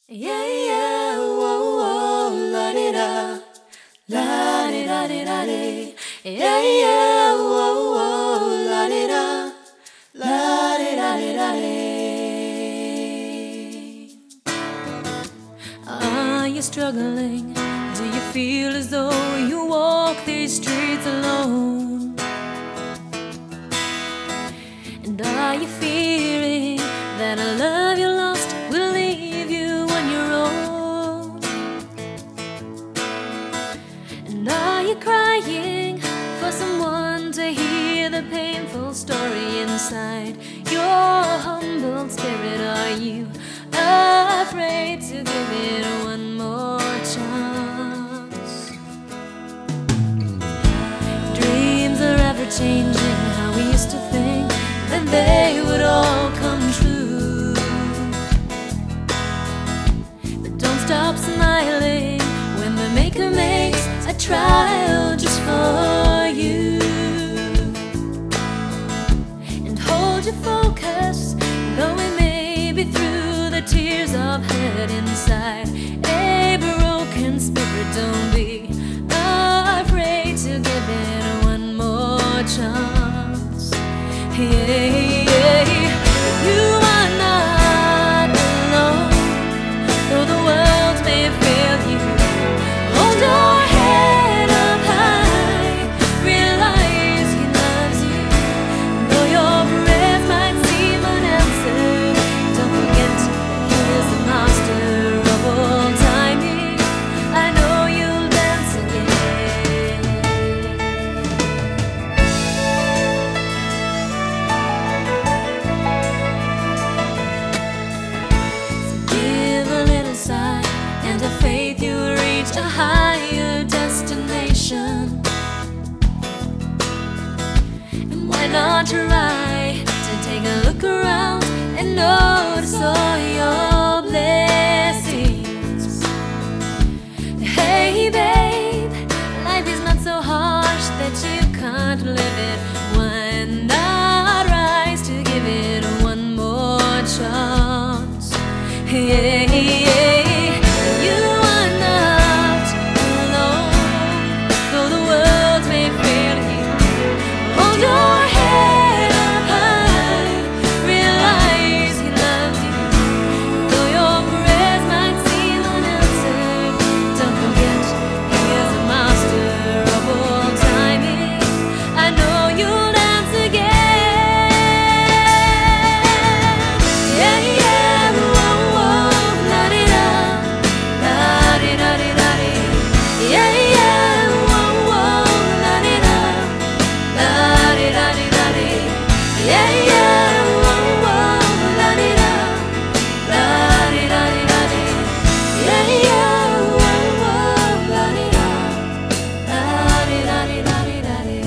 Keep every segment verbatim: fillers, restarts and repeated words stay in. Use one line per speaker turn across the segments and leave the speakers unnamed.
Yeah, yeah, whoa, whoa, la di da, la di da di da di. Yeah, yeah, whoa, whoa, la di da, la di da di da di. Are you struggling? Do you feel as though you walk these streets alone? And are you fearing that a love you lost will leave you on your own? And are you crying for someone to hear the painful story inside your humbled spirit? Are you afraid to give it one more chance? Dreams are ever changing, how we used to think that they would all come true. But don't stop smiling when the maker makes a trial just for you. And hold your focus, going maybe through the tears of hurt inside a broken spirit. Don't be afraid to give it one more chance. Yeah, yeah. You are not alone, though the world may fail you. Hold your head up high, realize He loves you. Though your prayers might seem unanswered, don't forget He is the master of all timing. I know you'll dance again. Give a little sigh and have faith you'll reach a higher destination. And why not try to take a look around and notice all your blessings? Hey babe, life is not so harsh that you can't live it. Why not rise to give it one more chance? Hey, hey, you are not alone, though the world may fail you. Hold your head up high, realize He loves you. Though your prayers might seem unanswered, don't forget He is the master of all timing. I know you'll dance again. Yeah, yeah, whoa, whoa, la di da, la di da di da di. Yeah, yeah, whoa, whoa, la di da, la di da di da di. Yeah, yeah, whoa, whoa, la di da, la di da di da di. Yeah, yeah, whoa, whoa, la di da, la di da di da di da di.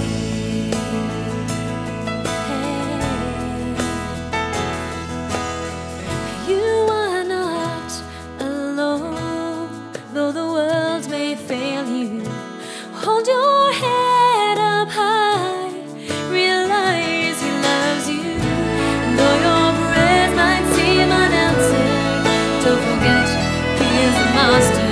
Hey, you are not alone, though the world may fail you. Hold your head up high, realize He loves you. And though your prayers might seem unanswered, don't forget He is the master